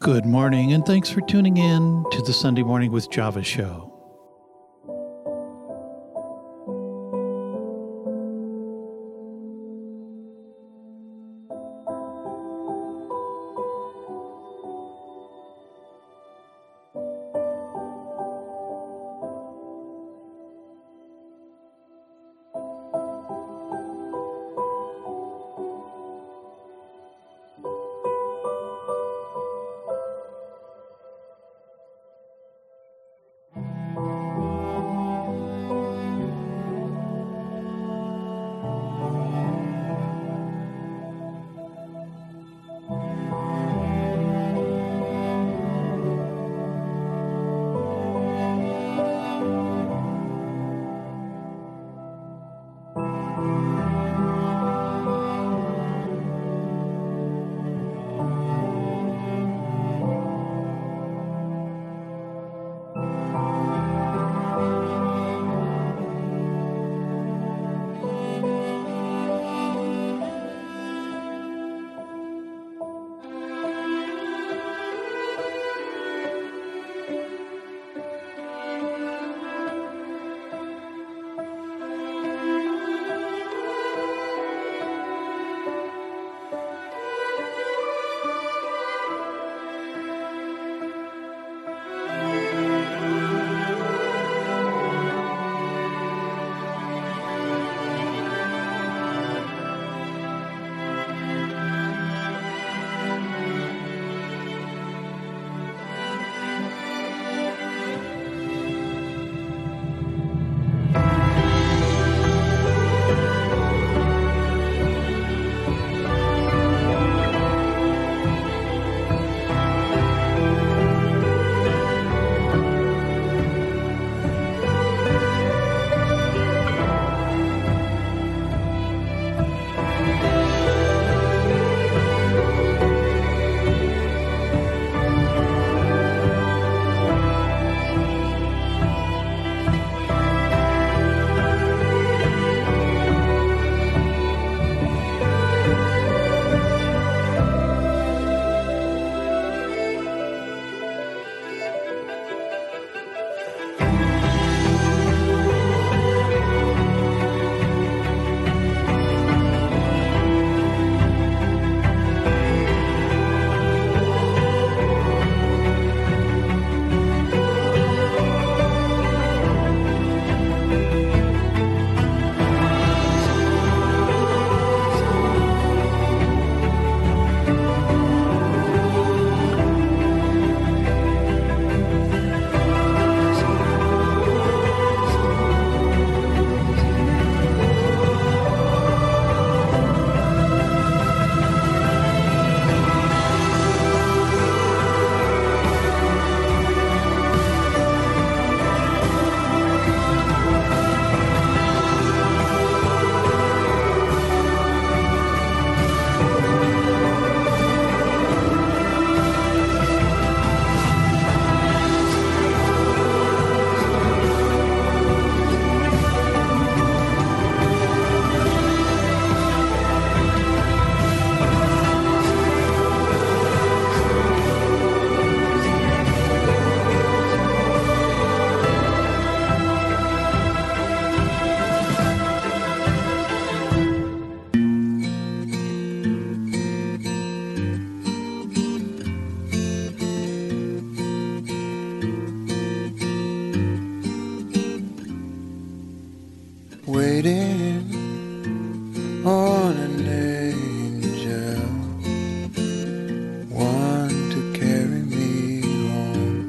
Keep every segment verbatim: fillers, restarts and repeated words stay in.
Good morning, and thanks for tuning in to the Sunday Morning with Java show. Waiting on an angel, one to carry me home.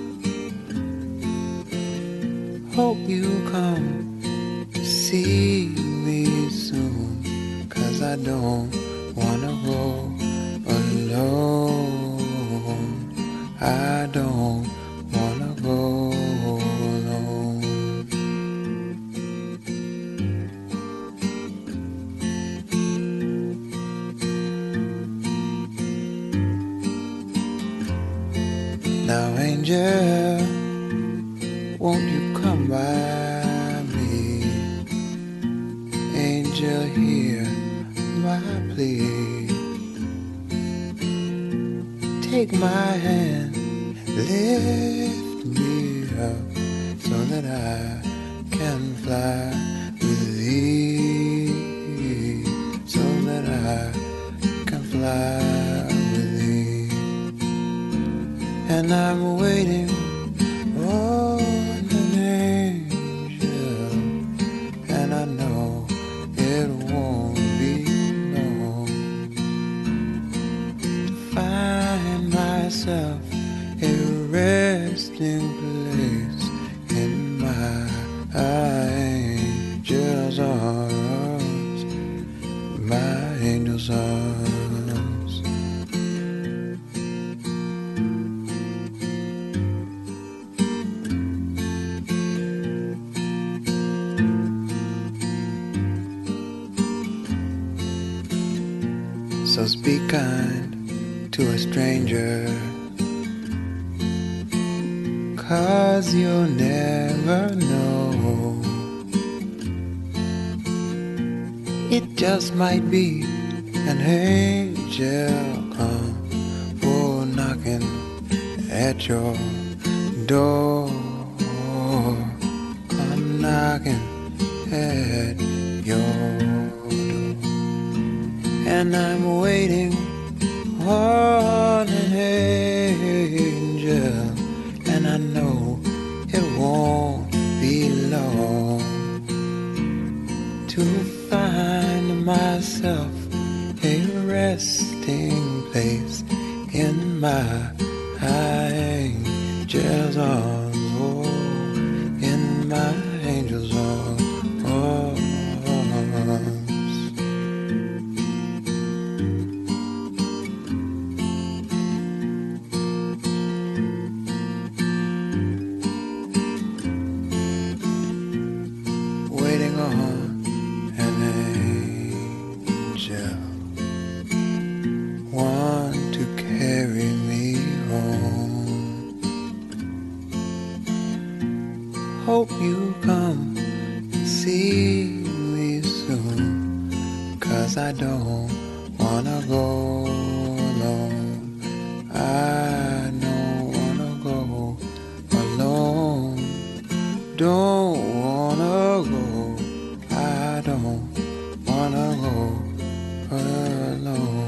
Hope you come to see me soon, 'cause I don't wanna roll alone. I don't wanna roll alone. Now, angel, won't you come by me? Angel, hear my plea. take my hand, lift me up so that I can fly with thee, so that I can fly with thee. And I'm waiting on an angel, and I know it won't be long to find myself a resting place in my angel's arms, my angel's arms. So speak kind to a stranger, 'cause you'll never know. It just might be an angel come for knocking at your door. Come knocking at your door. And I'm waiting on an angel, and I know it won't be long to find myself a resting place in my angel's arms, oh, in my angel's arms. Waiting on an angel, one to carry me home. Hope you come and see me soon, 'cause I don't wanna go alone. I don't wanna go alone. Don't wanna go. I don't wanna go alone.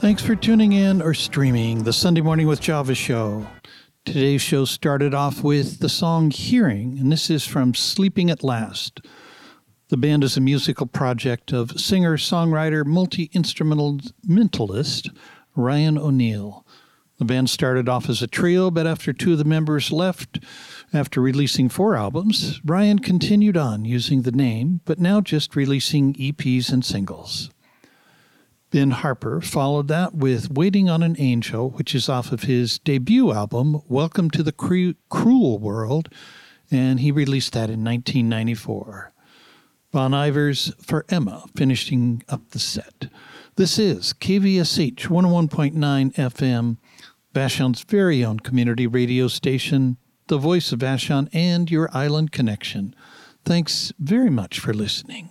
Thanks for tuning in or streaming the Sunday Morning with Java show. Today's show started off with the song Hearing, and this is from Sleeping at Last. The band is a musical project of singer-songwriter, multi-instrumentalist Ryan O'Neal. The band started off as a trio, but after two of the members left, after releasing four albums, Ryan continued on using the name, but now just releasing E Ps and singles. Ben Harper followed that with Waiting on an Angel, which is off of his debut album, Welcome to the Cru- Cruel World, and he released that in nineteen ninety-four. Bon Iver's For Emma, finishing up the set. This is K V S H one oh one point nine F M, Vashon's very own community radio station, the voice of Vashon and your island connection. Thanks very much for listening.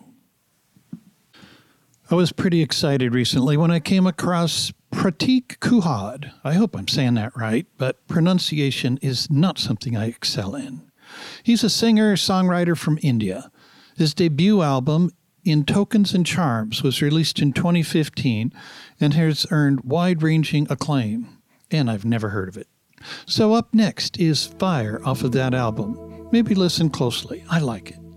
I was pretty excited recently when I came across Pratik Kuhad. I hope I'm saying that right, but pronunciation is not something I excel in. He's a singer-songwriter from India. His debut album, In Tokens and Charms, was released in twenty fifteen and has earned wide-ranging acclaim, and I've never heard of it. So up next is Fire off of that album. Maybe listen closely. I like it.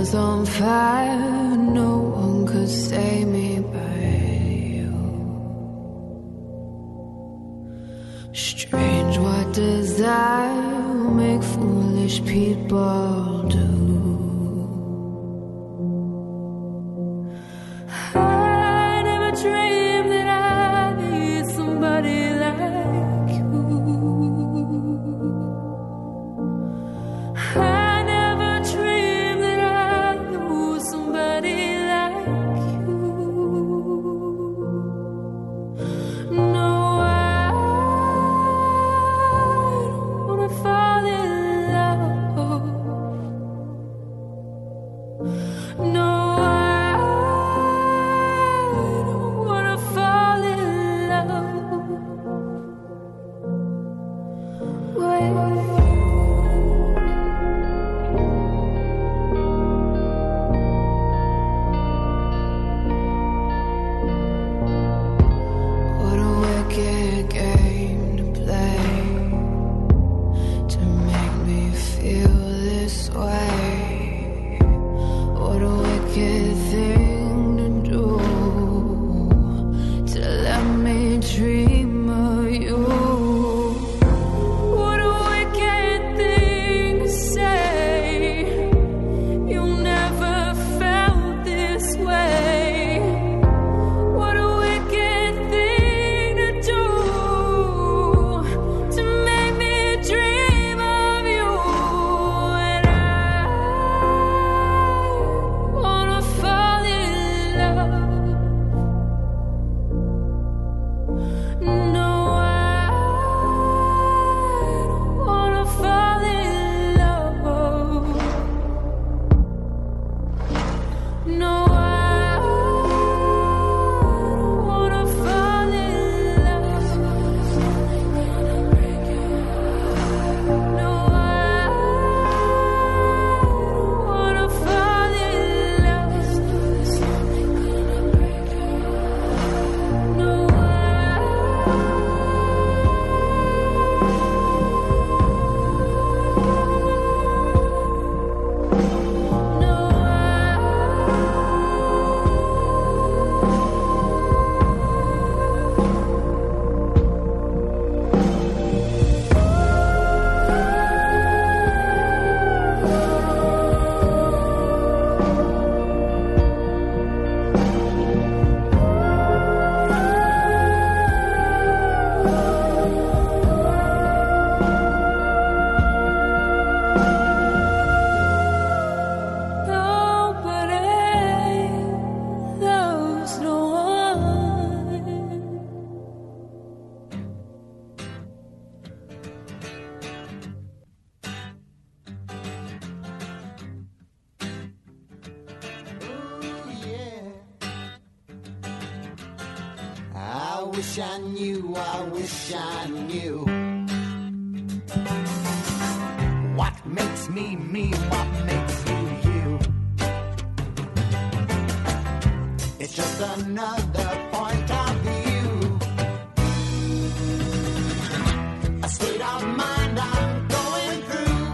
was on fire, no one could save me but you. Strange what desire will make foolish people do. I never dreamed that I'd need somebody like you. I never dreamed that I'd lose somebody like you. No, I don't wanna fall in love. No, I don't wanna fall in love. Wait. What a wicked game to play to make me feel this way. What a wicked thing to do to let me dream of you. What a wicked thing to say. You never felt this way. What a wicked thing to do to make me dream of you. And I wanna fall in love. No, I don't wanna fall in love. No, I don't wanna fall in love. No, I don't wanna fall in love. No, I no, nobody loves no one. Ooh, yeah. I wish I knew, I wish I knew what makes me me, what makes you you. It's just another point of view, a state of mind I'm going through.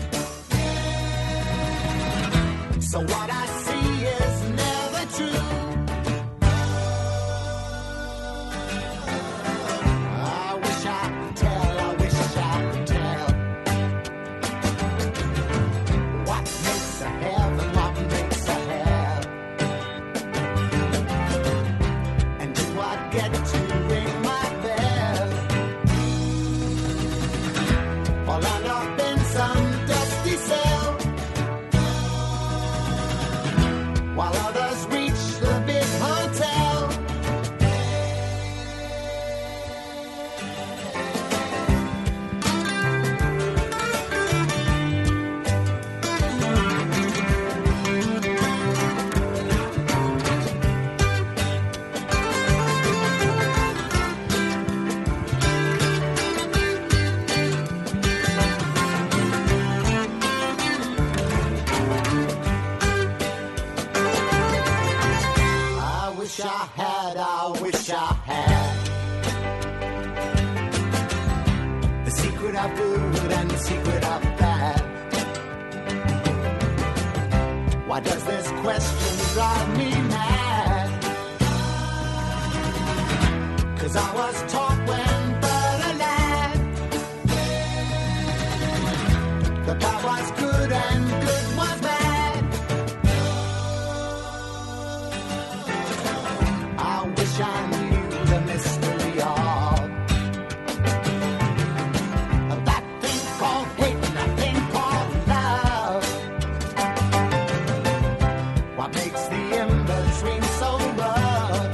So what I see is never true. I wish I could tell, I wish I could tell what makes a heaven, what makes a hell. And do I get to ring my bell? Or land up in some dusty cell while others reach the big hotel. I wish I had, I wish I had the secret of good and the secret of bad. Why does drive me mad. 'Cause I was taught when but a lad that bad was good and good was bad. I wish I knew the mystery of of that thing called hate and that thing called love. What makes the in-between so rough?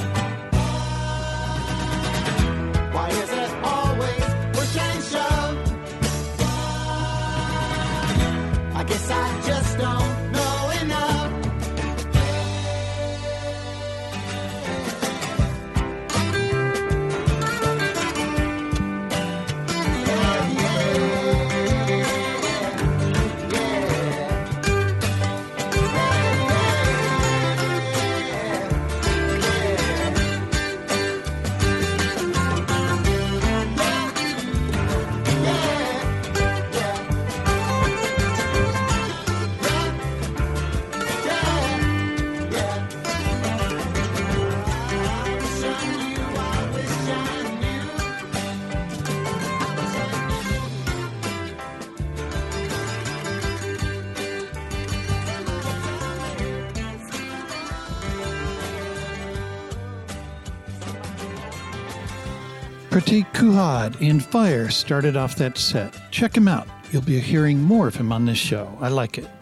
Why is it always push and shove? I guess I just don't know enough. Pratik Kuhad in Fire started off that set. Check him out. You'll be hearing more of him on this show. I like it.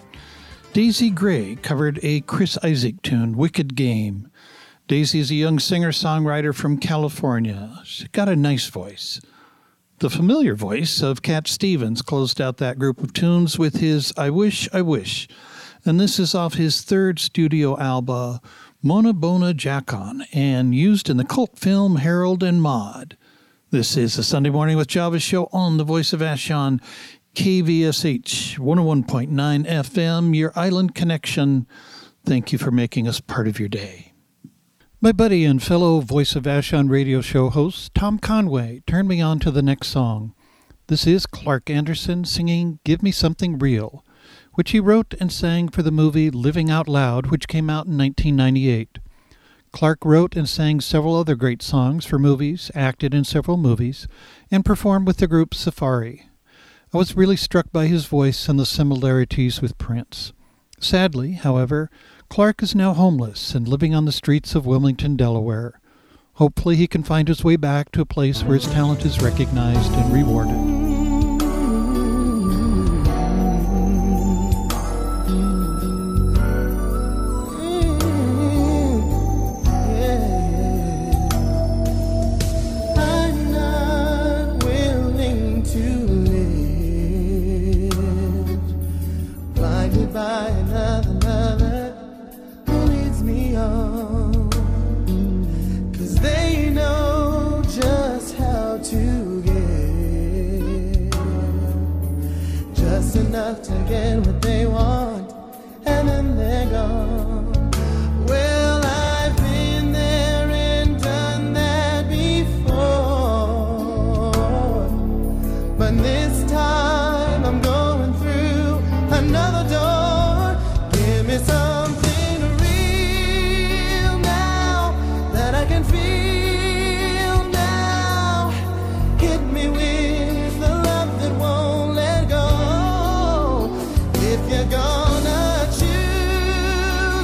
Daisy Gray covered a Chris Isaak tune, Wicked Game. Daisy is a young singer-songwriter from California. She's got a nice voice. The familiar voice of Cat Stevens closed out that group of tunes with his I Wish, I Wish. And this is off his third studio album, Mona Bona Jacon, and used in the cult film Harold and Maude. This is a Sunday Morning with Java show on the Voice of Ashon, K V S H one oh one point nine F M, your island connection. Thank you for making us part of your day. My buddy and fellow Voice of Ashon radio show host, Tom Conway, turned me on to the next song. This is Clark Anderson singing Give Me Something Real, which he wrote and sang for the movie Living Out Loud, which came out in nineteen ninety-eight. Clark wrote and sang several other great songs for movies, acted in several movies, and performed with the group Safari. I was really struck by his voice and the similarities with Prince. Sadly, however, Clark is now homeless and living on the streets of Wilmington, Delaware. Hopefully he can find his way back to a place where his talent is recognized and rewarded. By another lover who leads me on, 'cause they know just how to give, just enough to get what they want, and then they're gone. Well, I've been there and done that before, but this time I'm going through another door. Give me something real now that I can feel now. Hit me with the love that won't let go. If you're gonna choose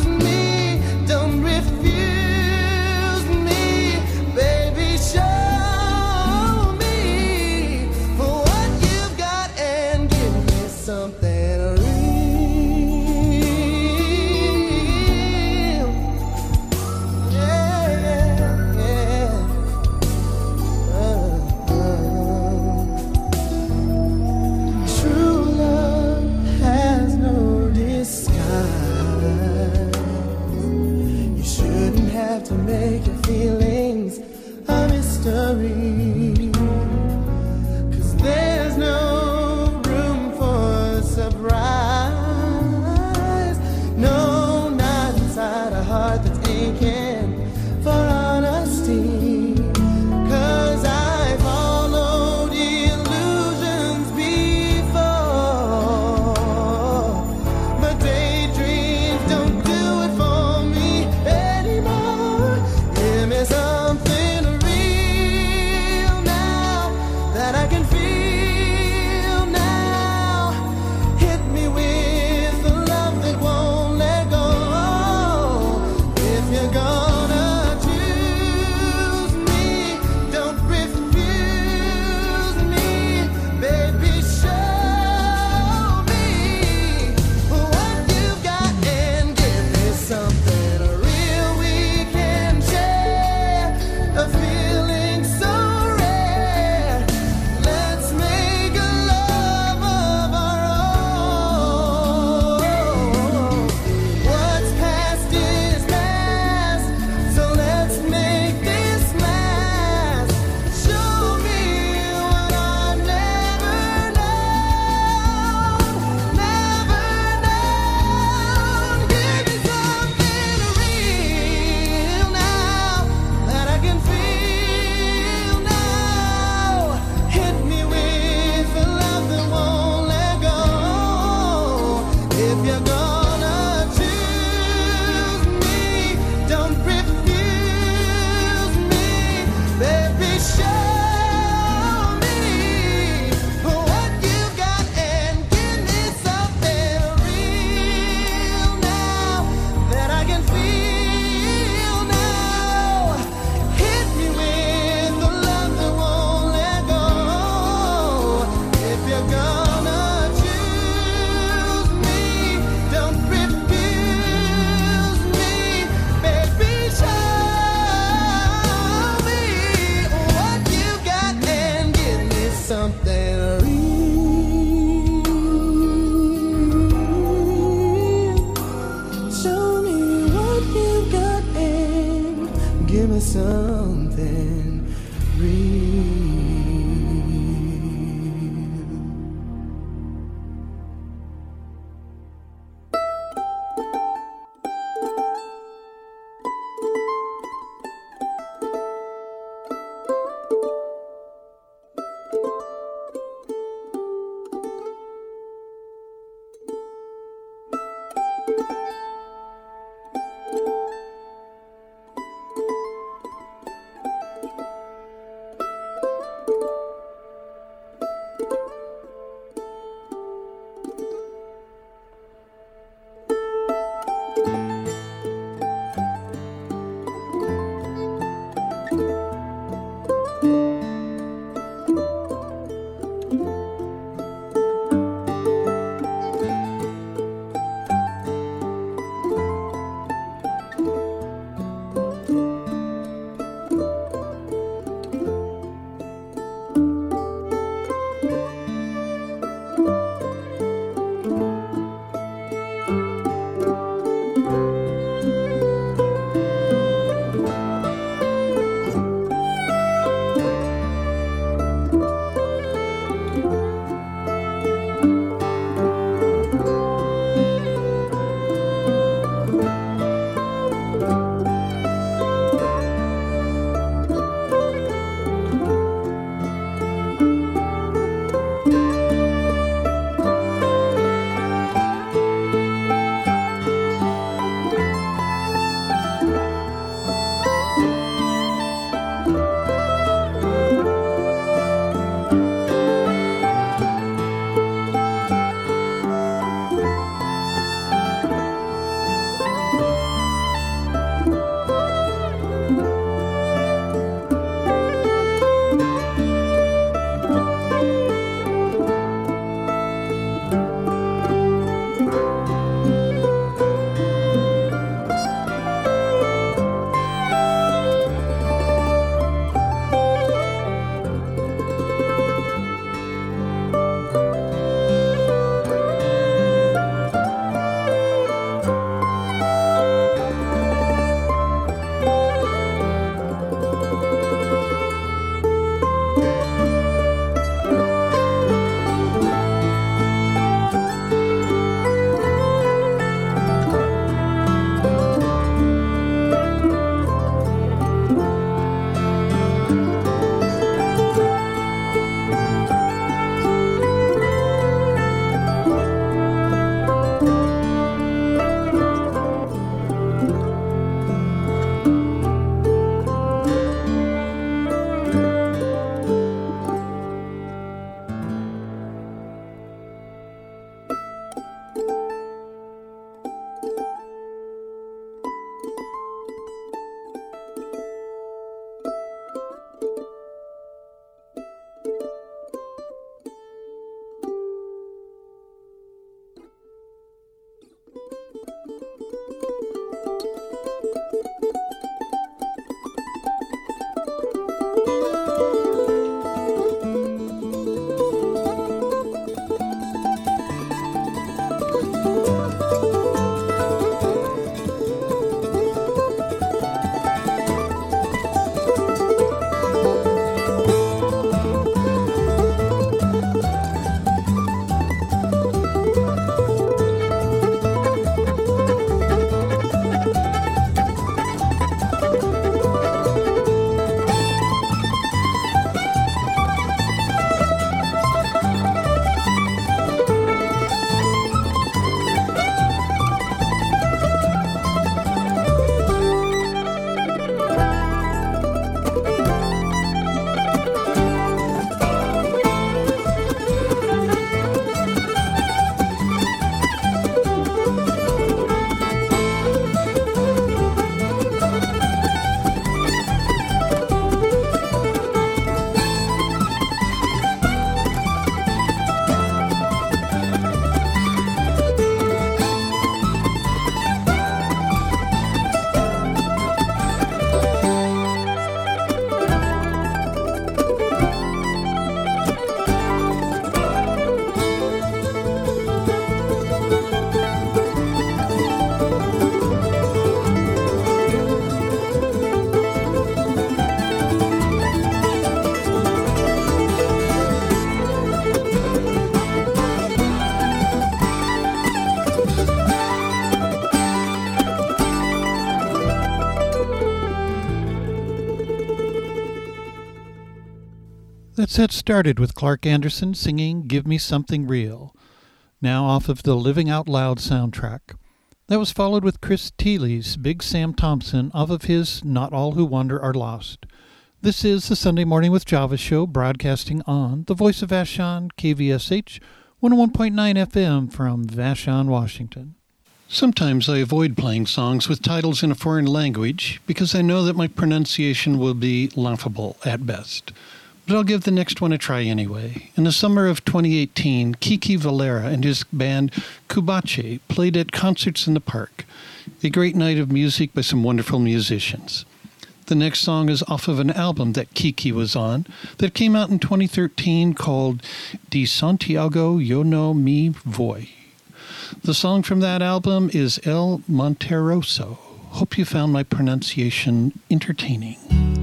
That set started with Clark Anderson singing Give Me Something Real, now off of the Living Out Loud soundtrack. That was followed with Chris Thiele's Big Sam Thompson off of his Not All Who Wander Are Lost. This is the Sunday Morning with Java show, broadcasting on the Voice of Vashon, K V S H, one oh one point nine F M from Vashon, Washington. Sometimes I avoid playing songs with titles in a foreign language because I know that my pronunciation will be laughable at best. But I'll give the next one a try anyway. In the summer of twenty eighteen, Kiki Valera and his band Kubache played at Concerts in the Park, a great night of music by some wonderful musicians. The next song is off of an album that Kiki was on that came out in twenty thirteen called De Santiago Yo No Me Voy. The song from that album is El Monteroso. Hope you found my pronunciation entertaining.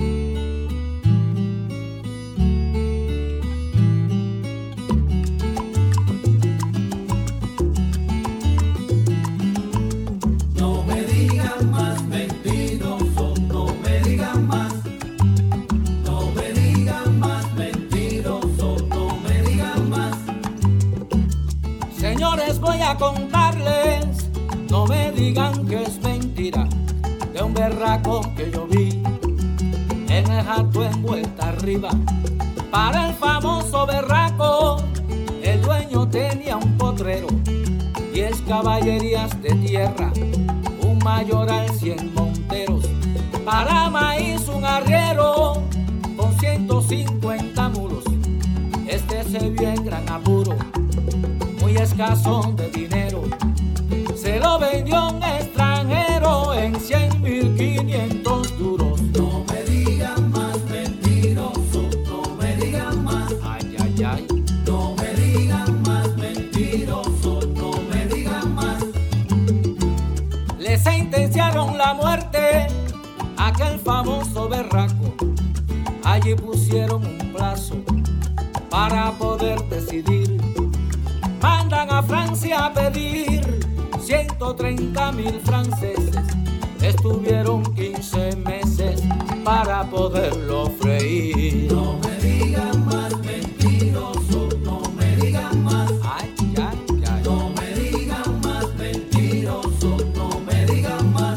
Voy a contarles, no me digan que es mentira, de un berraco que yo vi en el jato en vuelta arriba. Para el famoso berraco, el dueño tenía un potrero, diez caballerías de tierra, un mayoral, cien monteros. Para maíz un arriero con ciento cincuenta mulos. Este se vio en gran apuro, muy escaso de dinero, se lo vendió a un extranjero en cien mil quinientos duros. No me digan más mentiroso, no me digan más, ay, ay, ay. No me digan más mentiroso, no me digan más. Le sentenciaron la muerte a aquel famoso berraco. Allí pusieron un plazo para poder decidir. Mandan a Francia a pedir ciento treinta mil franceses. Estuvieron quince meses para poderlo freír. No me digan más mentiroso, no me digan más. Ay, ay, ay. No me digan más mentiroso, no me digan más.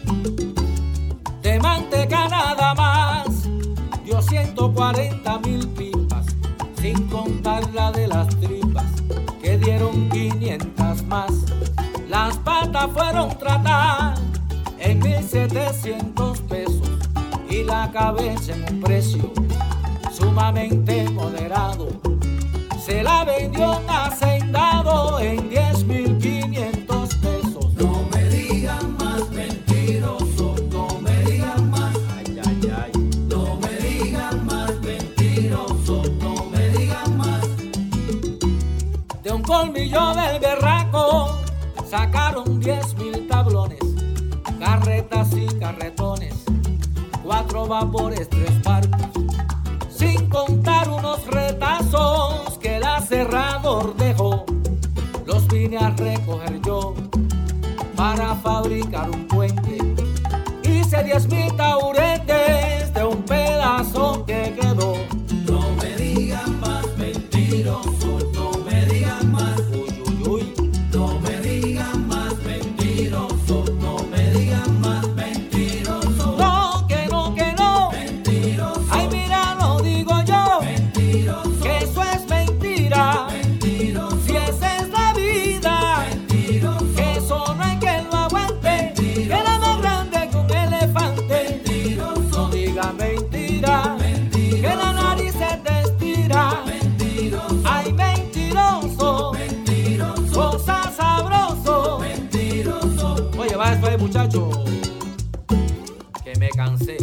De manteca nada más dio ciento cuarenta mil pipas, sin contar la de las tripas, que dieron quinientas más. Las patas fueron tratadas en mil setecientos pesos y la cabeza en un precio sumamente moderado. Se la vendió un hacendado en diez mil quinientos pesos. No me digan más mentiroso, no me digan más. Ay, ay, ay. No me digan más mentiroso, no me digan más. De un colmillo del berraco sacaron diez mil tablones, carretas y carretones, cuatro vapores, tres barcos, sin contar unos retazos que el aserrador dejó. Los vine a recoger yo para fabricar un puente. Hice diez mil tauretes de un pedazo que quedó. No me digan más mentiroso, no me digan más. Uy, uy, uy. No me digan más mentiroso, no me digan más mentiroso. No, que no, que no. Mentiroso. Ay, mira, lo digo yo. Mentiroso. Que eso es mentira. Mentiroso. Si esa es la vida. Mentiroso. Que eso no hay quien lo aguante. Mentiroso. Que era más grande que un elefante. Mentiroso. No diga mentira. Mentiroso. Que la nariz se te estira. Mentiroso. Ay, mentiroso. Mentiroso. Cosa sabroso. Mentiroso. Oye, va esto ahí, muchacho, que me cansé.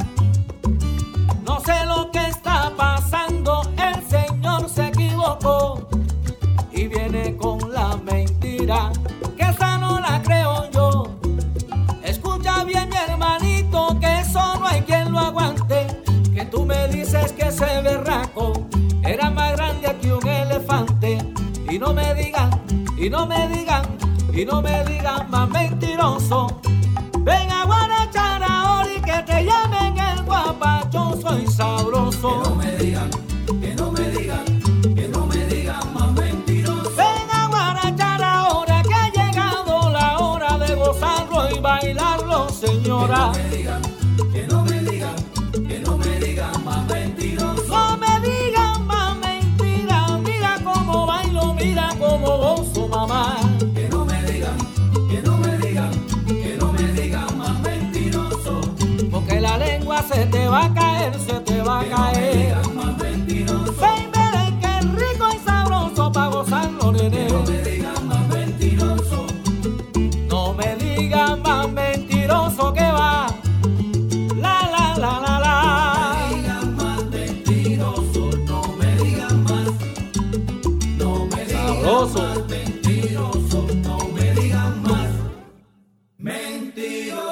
No sé lo que está pasando, el Señor se equivocó y viene con la mentira, que esa no la creo yo. Escucha bien, mi hermanito, que eso no hay quien lo aguante. Que tú me dices que ese berraco era más grande que un elefante. Y no me digan, y no me digan, y no me digan más mentiroso. Ven a guarachar ahora y que te llamen el guapacho, soy sabroso. Que no me digan, que mujer se te va a caer. Baby, qué rico y sabroso pa' gozarlo, nene. No me digas más mentiroso. No me digas más mentiroso que va. La la la la la. No me digas más mentiroso. No me digas más. No me digas sabroso. Más mentiroso. No me digas más mentiroso.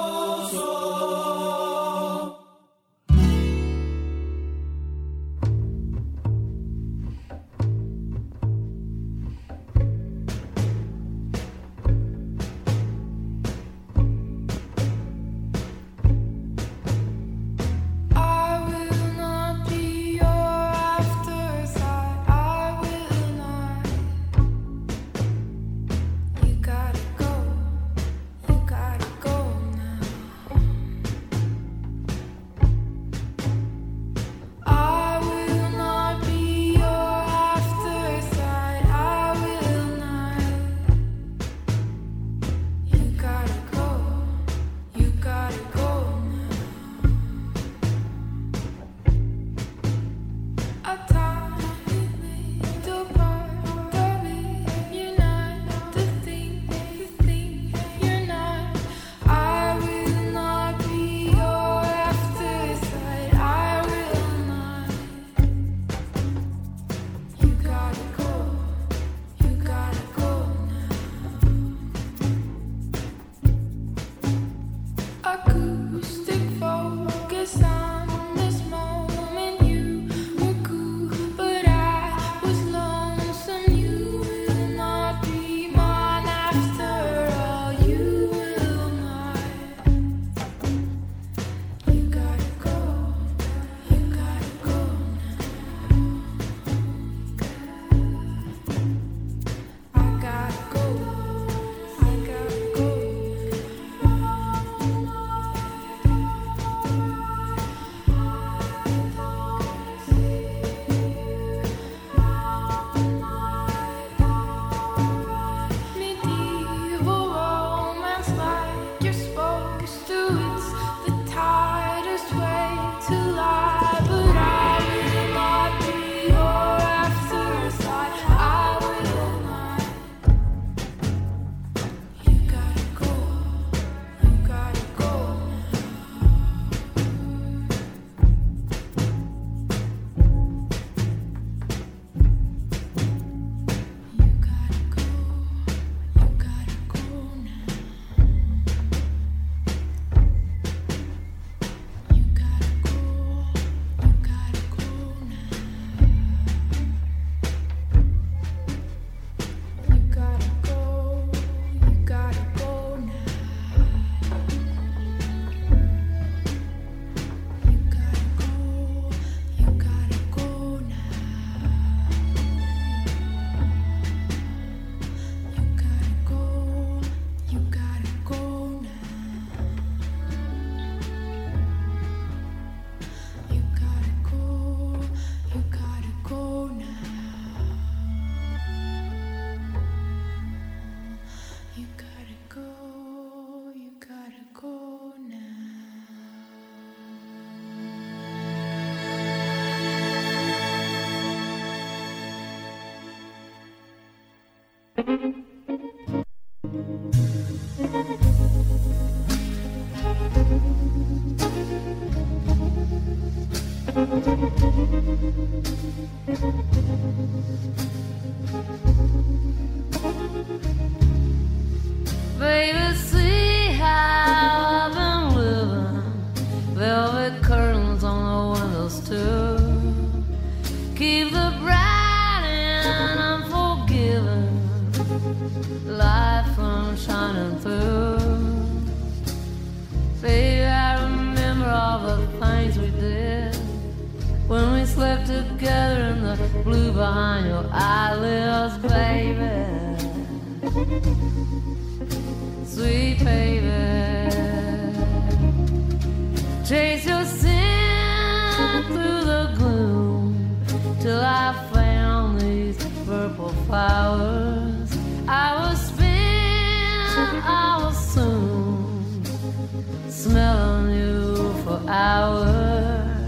Baby, see how I've been living. Velvet curtains on the windows too. Keep the bright and unforgiving light from shining through. Baby, I remember all the things we did when we slept together in the blue behind your eyelids, baby. Sweet baby, chase your sin through the gloom till I found these purple flowers. I was spin, I was soon smelling you for hours.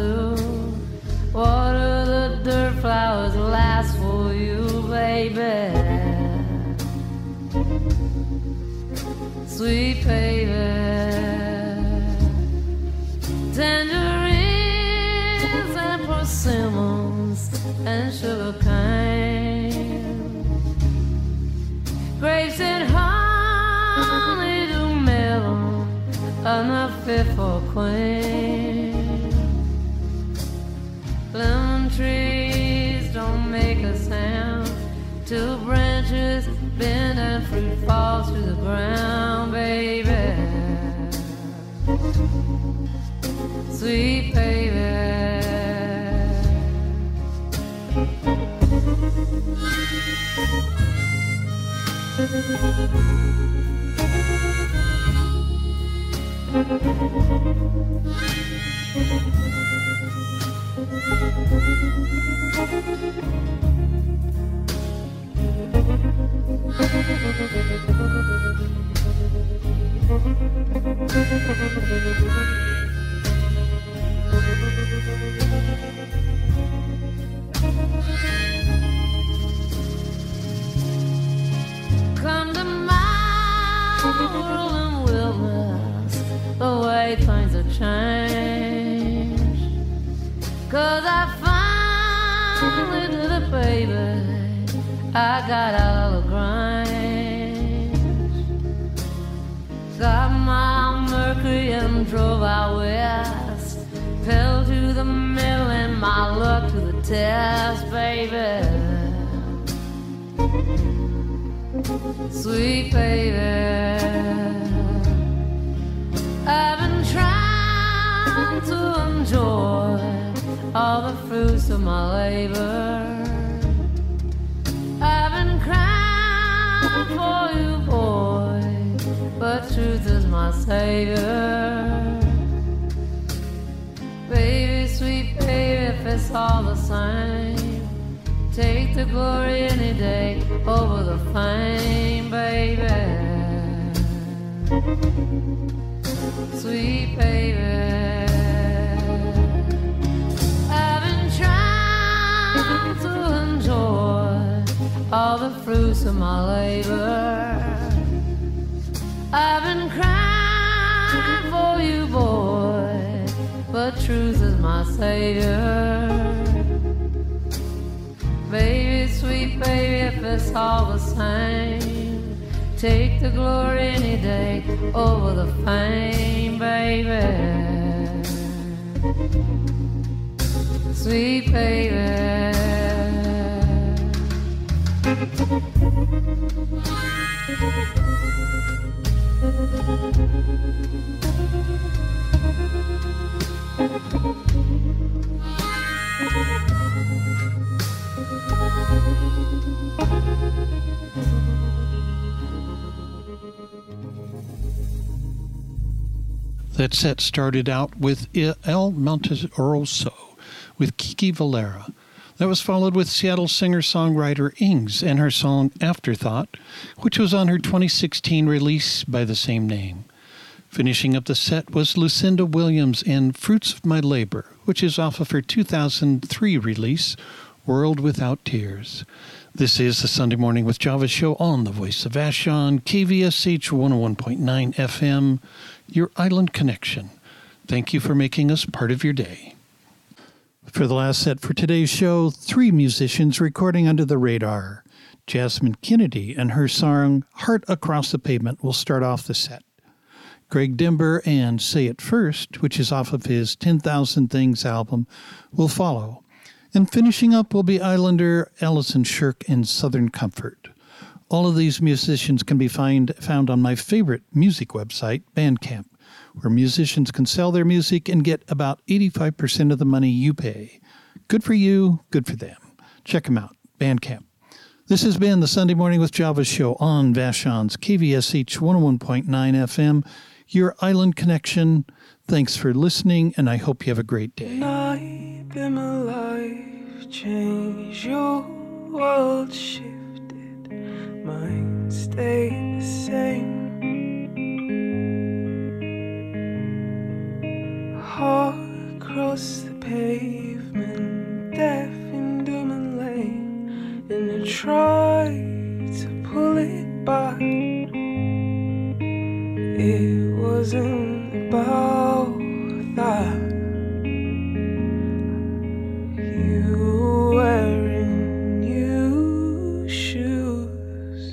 to water the dirt flowers last for you, baby. Sweet baby, tangerines and persimmons and sugar cane, grapes and honey to melon, enough fit for queen. Lemon trees don't make a sound till branches bend and fruit falls to the ground, baby. Sweet baby. Come to my world and wilderness, the way things have changed. 'Cause I finally did it, baby, I got out of the grange. Got my Mercury and drove out west, pedal to the middle and my luck to the test, baby. Sweet baby, I've been trying to enjoy all the fruits of my labor. I've been crying for you, boy, but truth is my savior. Baby, sweet baby, if it's all the same, take the glory any day over the fame, baby. Sweet baby, I've been trying to enjoy all the fruits of my labor. I've been crying for you, boy, but truth is my savior. Baby, sweet baby, if it's all the same, take the glory any day over the fame, baby. Sweet baby. That set started out with El Monteroso with Kiki Valera. That was followed with Seattle singer-songwriter Ings and her song Afterthought, which was on her twenty sixteen release by the same name. Finishing up the set was Lucinda Williams and Fruits of My Labor, which is off of her two thousand three release, World Without Tears. This is the Sunday Morning with Java show on the Voice of Vashon, K V S H one oh one point nine F M, your island connection. Thank you for making us part of your day. For the last set for today's show, three musicians recording under the radar. Jasmine Kennedy and her song Heart Across the Pavement will start off the set. Greg Dimber and Say It First, which is off of his ten thousand Things album, will follow. And finishing up will be Islander Allison Shirk and Southern Comfort. All of these musicians can be find, found on my favorite music website, Bandcamp, where musicians can sell their music and get about eighty-five percent of the money you pay. Good for you, good for them. Check them out, Bandcamp. This has been the Sunday Morning with Java show on Vashon's K V S H one oh one point nine F M, your island connection. Thanks for listening, and I hope you have a great day. Night in my life changed, your world shifted, mine stayed the same. Heart across the pavement, deaf and dumb and lame, and I tried to pull it back. It wasn't about that. You wearing new shoes,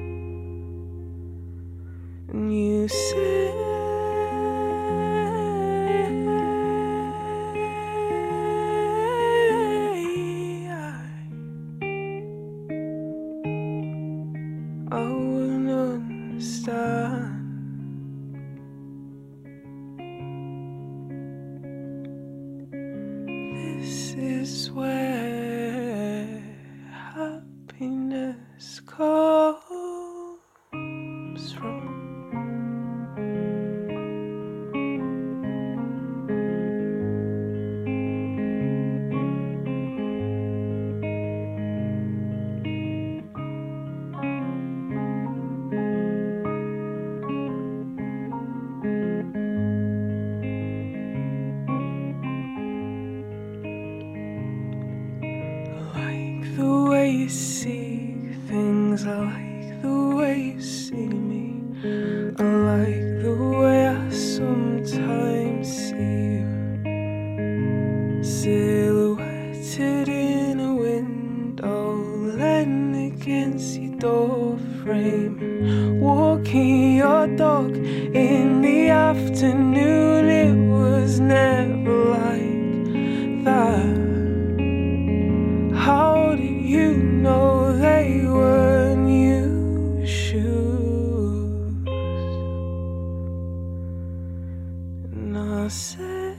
and you say I wouldn't understand. This is where happiness comes from. The way you see things, I like the way you see me. I like the way I sometimes see you, silhouetted in a window, leaning against your door frame, walking your dog in the afternoon. It was never like that. How did you know they were new shoes? And I said,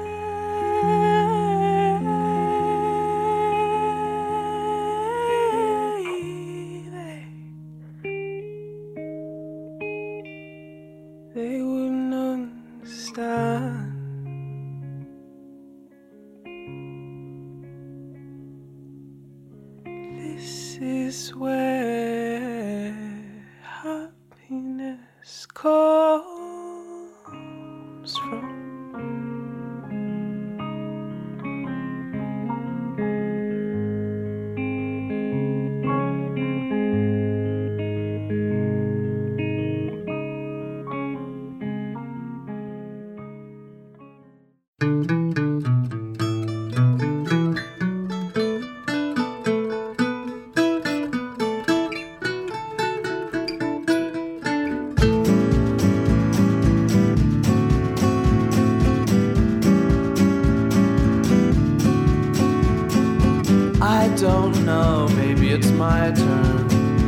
they, they wouldn't understand. This is where happiness comes from. I don't know, maybe it's my turn.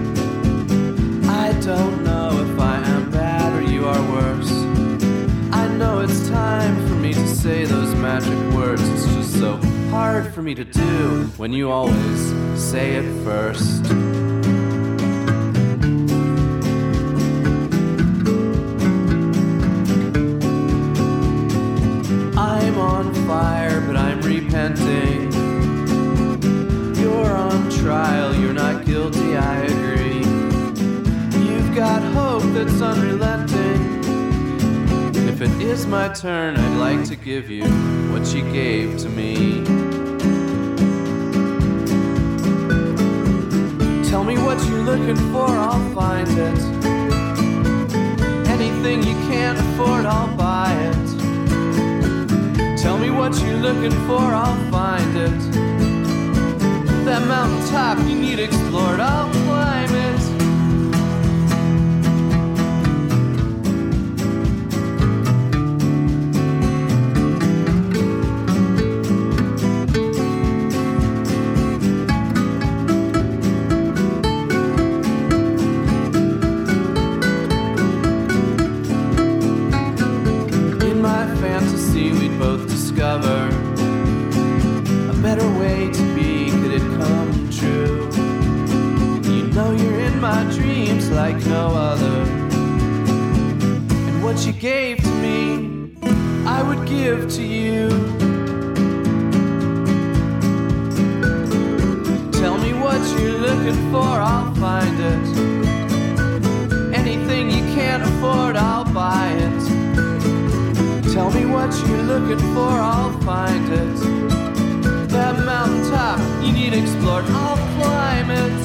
I don't know if I am bad or you are worse. I know it's time for me to say those magic words. It's just so hard for me to do when you always say it first. I'm on fire, but I'm repenting. You're on trial, you're not guilty, I agree. You've got hope that's unrelenting. And if it is my turn, I'd like to give you what you gave to me. Tell me what you're looking for, I'll find it. Anything you can't afford, I'll buy it. Tell me what you're looking for, I'll find it. That mountaintop you need explored, I'll climb it. In my fantasy we'd both discover a better way to be. Could it come true? You know you're in my dreams like no other. And what you gave to me, I would give to you. Tell me what you're looking for, I'll find it. Anything you can't afford, I'll buy it. Tell me what you're looking for, I'll find it. find it. That mountaintop you need explored, I'll climb it.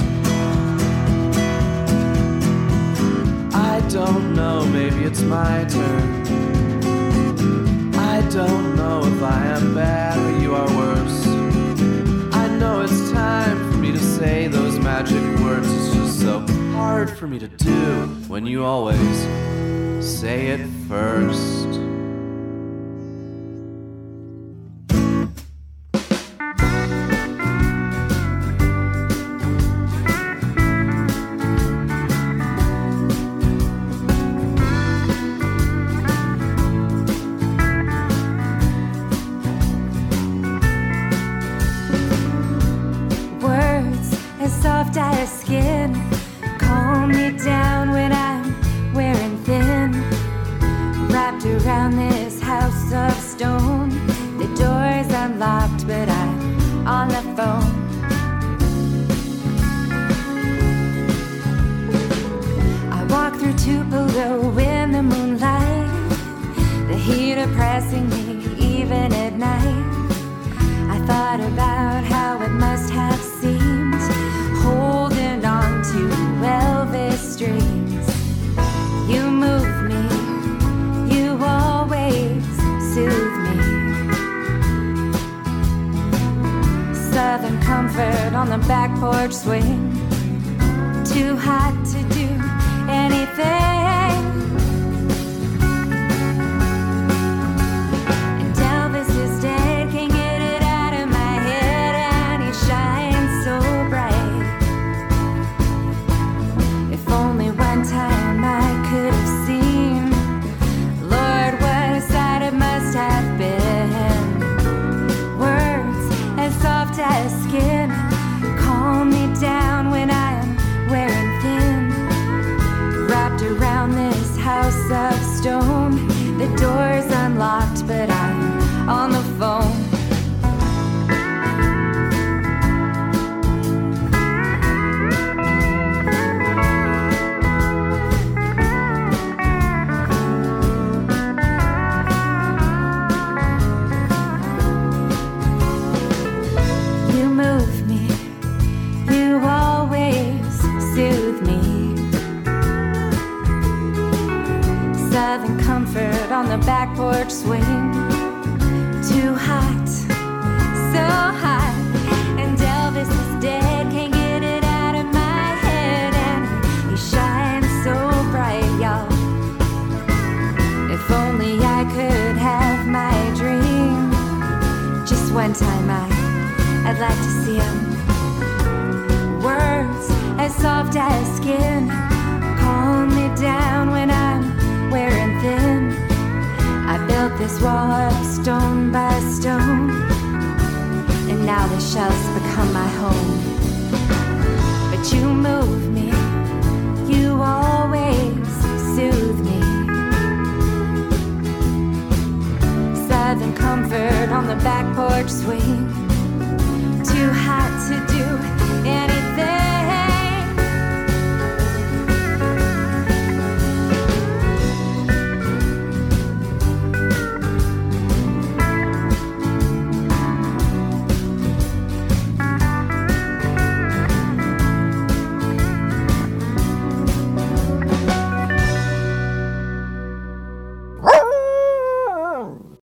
I don't know, maybe it's my turn. I don't know if I am bad or you are worse. I know it's time for me to say those magic words. It's just so hard for me to do when you always say it first. Soft as skin, calm me down when I'm wearing thin. Wrapped around this house of stone, the door's unlocked, but I'm on the phone. I walk through Tupelo in the moonlight, the heat oppressing me even at night. I thought about how it must have seemed, holding on to Elvis strings. You move me, you always soothe me. Southern comfort on the back porch swing, too hot to do anything. And Elvis is dead, can't get it out of my head, and he shines so bright. If only one time I could have seen, Lord, what a sight it must have been. Words as soft as skin, calm me down when I'm wearing thin. Wrapped around this house of stone, the door's unlocked, but I'm on the phone. You move me, you always soothe me. Southern comfort on the back porch swing, too hot, so hot. And Elvis is dead, can't get it out of my head, and he shines so bright, y'all. If only I could have my dream, just one time I, I'd like to see him. Words as soft as skin, calm me down when I'm wearing thin. I built this wall up stone by stone, and now the shells become my home. But you move me, you always soothe me. Southern comfort on the back porch swing,